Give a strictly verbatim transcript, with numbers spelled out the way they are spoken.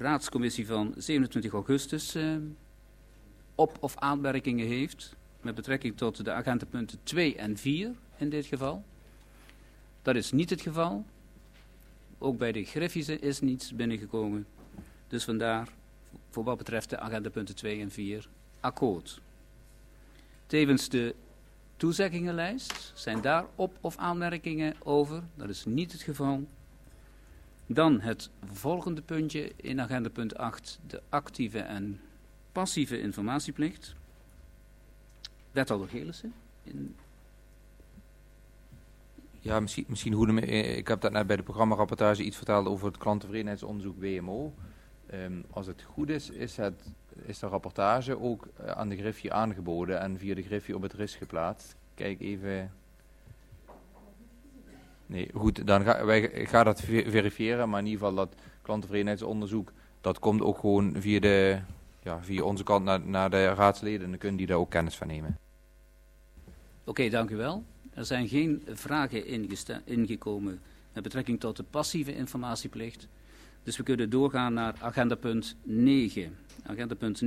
raadscommissie van zevenentwintig augustus uh, op- of aanmerkingen heeft met betrekking tot de agendapunten twee en vier in dit geval. Dat is niet het geval. Ook bij de Griffische is niets binnengekomen. Dus vandaar voor wat betreft de agendapunten twee en vier akkoord. Tevens de toezeggingenlijst. Zijn daar op- of aanmerkingen over? Dat is niet het geval. Dan het volgende puntje in agendapunt acht. De actieve en passieve informatieplicht. Wethouder Gelissen. In... Ja, misschien, misschien hoe de, ik heb dat net bij de programmarapportage iets verteld over het klanttevredenheidsonderzoek W M O. Um, als het goed is, is, het, is de rapportage ook uh, aan de Griffie aangeboden en via de Griffie op het R I S geplaatst. Kijk even. Nee, goed, dan ga, wij, ik ga dat verifiëren, maar in ieder geval dat klanttevredenheidsonderzoek, dat komt ook gewoon via, de, ja, via onze kant naar, naar de raadsleden en dan kunnen die daar ook kennis van nemen. Oké, okay, dank u wel. Er zijn geen vragen ingekomen met betrekking tot de passieve informatieplicht. Dus we kunnen doorgaan naar agendapunt negen. Agendapunt